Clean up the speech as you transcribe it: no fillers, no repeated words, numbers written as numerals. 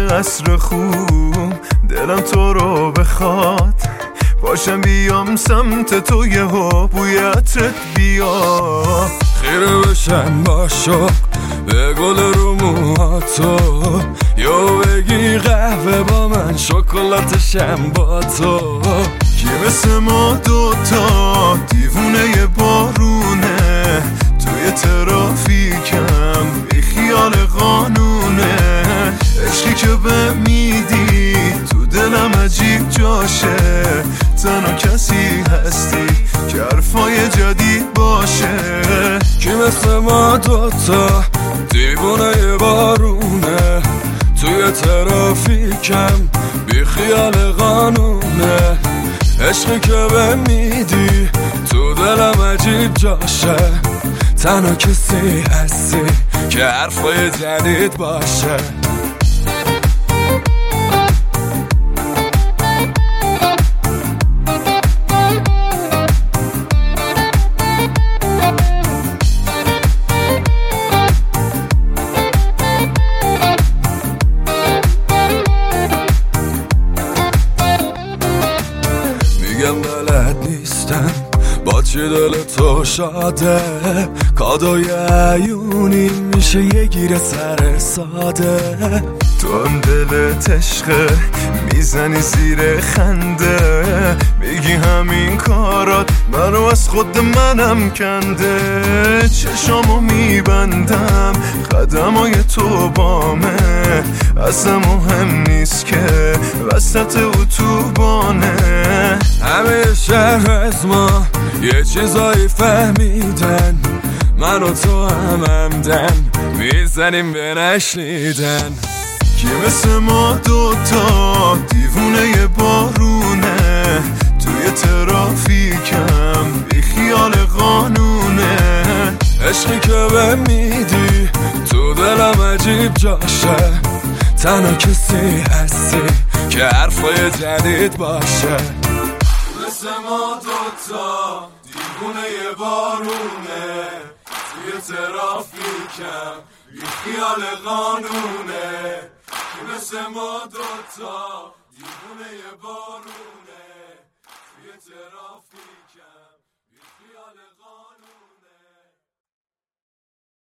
عصر خوب دلم تو رو بخواد، باشم بیام سمت تو یهو بوی عطرت بیا. خیره بشم با شوق به گل رو موهاتو، یا بگی قهوه با من شکلاتشم با تو. کی مثل ما دوتا دیوونه بارونه، توی ترافیکم بی خیال قانونه. عشقی که به میدی تو دلم عجیب جاشه، تنها کسی هستی که حرفای جدید باشه. کی مثل ما دوتا دیوونه بارونه، توی ترافیکم بی خیال قانونه. عشقی که به میدی تو دلم عجیب جاشه، تنها کسی هستی که حرفای جدید باشه. میگم بلد نیستم با چی دل تو شاده، کادوی عیونی میشه یه گیر سر ساده. تو هم دلت عشقه میزنی زیر خنده، میگی همین کارات منو از خود منم کنده. چشامو میبندم قدمای تو بامه، اصلا مهم نیست که وسط اتوبانه. همه شهر از ما یه چیزایی فهمیدن، من و تو هم همدم میزنیم به نشنیدن. کی مثل ما دوتا دیوونه بارونه، توی ترافیکم بی خیال قانونه. عشقی که به میدی تو دلم عجیب جاشه، تنها کسی هستی که حرفای جدید باشه. مثل ما دوتا دیوونه بارونه، توی ترافیکم بی خیال قانونه. مثل ما دوتا دیوونه بارونه، توی ترافیکم بی خیال